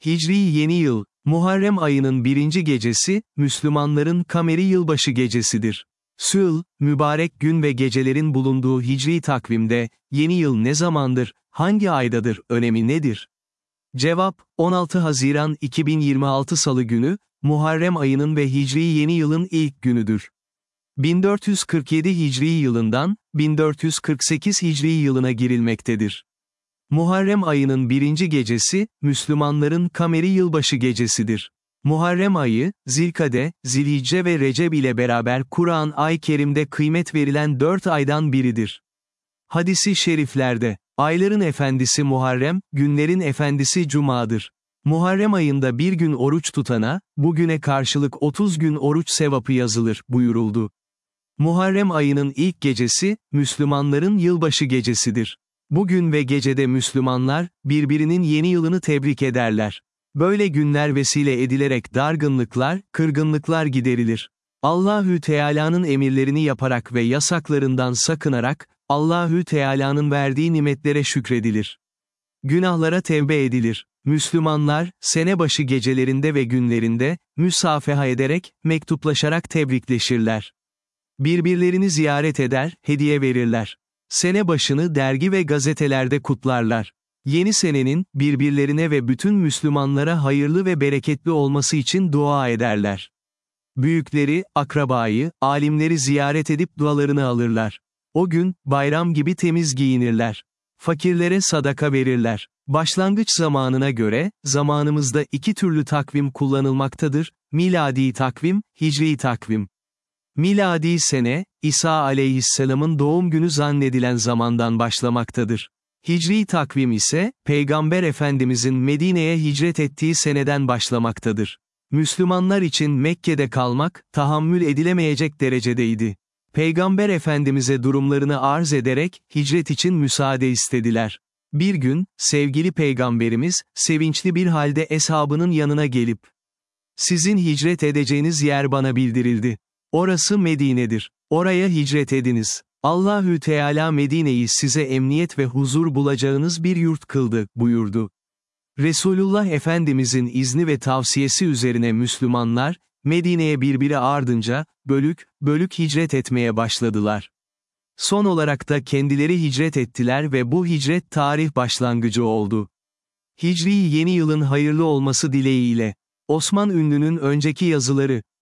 Hicri Yeni Yıl, Muharrem ayının birinci gecesi, Müslümanların kameri yılbaşı gecesidir. Sül, mübarek gün ve gecelerin bulunduğu hicri takvimde, yeni yıl ne zamandır, hangi aydadır, önemi nedir? Cevap, 16 Haziran 2026 Salı günü, Muharrem ayının ve Hicri Yeni Yılın ilk günüdür. 1447 Hicri yılından, 1448 Hicri yılına girilmektedir. Muharrem ayının birinci gecesi, Müslümanların kameri yılbaşı gecesidir. Muharrem ayı, Zilkade, Zilhicce ve Recep ile beraber Kur'an-ı Kerim'de kıymet verilen 4 aydan biridir. Hadis-i şeriflerde, ayların efendisi Muharrem, günlerin efendisi Cuma'dır. Muharrem ayında bir gün oruç tutana, bugüne karşılık 30 gün oruç sevapı yazılır, buyuruldu. Muharrem ayının ilk gecesi, Müslümanların yılbaşı gecesidir. Bugün ve gecede Müslümanlar, birbirinin yeni yılını tebrik ederler. Böyle günler vesile edilerek dargınlıklar, kırgınlıklar giderilir. Allahü Teala'nın emirlerini yaparak ve yasaklarından sakınarak, Allahü Teala'nın verdiği nimetlere şükredilir. Günahlara tevbe edilir. Müslümanlar, senebaşı gecelerinde ve günlerinde, müsafaha ederek, mektuplaşarak tebrikleşirler. Birbirlerini ziyaret eder, hediye verirler. Sene başını dergi ve gazetelerde kutlarlar. Yeni senenin, birbirlerine ve bütün Müslümanlara hayırlı ve bereketli olması için dua ederler. Büyükleri, akrabayı, alimleri ziyaret edip dualarını alırlar. O gün, bayram gibi temiz giyinirler. Fakirlere sadaka verirler. Başlangıç zamanına göre, zamanımızda 2 türlü takvim kullanılmaktadır, miladi takvim, hicri takvim. Miladi sene, İsa aleyhisselamın doğum günü zannedilen zamandan başlamaktadır. Hicri takvim ise, Peygamber Efendimizin Medine'ye hicret ettiği seneden başlamaktadır. Müslümanlar için Mekke'de kalmak, tahammül edilemeyecek derecedeydi. Peygamber Efendimiz'e durumlarını arz ederek, hicret için müsaade istediler. Bir gün, sevgili Peygamberimiz, sevinçli bir halde eshabının yanına gelip, "Sizin hicret edeceğiniz yer bana bildirildi. Orası Medine'dir. Oraya hicret ediniz. Allahü Teala Medine'yi size emniyet ve huzur bulacağınız bir yurt kıldı," buyurdu. Resulullah Efendimizin izni ve tavsiyesi üzerine Müslümanlar, Medine'ye birbiri ardınca, bölük bölük hicret etmeye başladılar. Son olarak da kendileri hicret ettiler ve bu hicret tarih başlangıcı oldu. Hicri Yeni Yılın hayırlı olması dileğiyle. Osman Ünlü'nün önceki yazıları.